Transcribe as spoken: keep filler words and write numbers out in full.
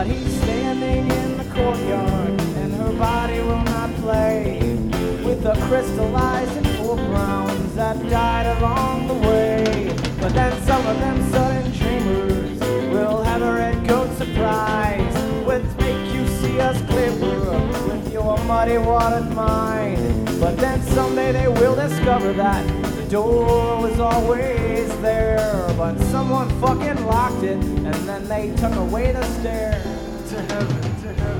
But he's standing in the courtyard, and her body will not play with the crystallized and full browns that died along the way. But then some of them sudden dreamers will have a red coat surprise, with make you see us clearer with your muddy watered mind. But then someday they will discover that the door was always there, but someone fucking locked it, and then they took away the stair to heaven, to heaven.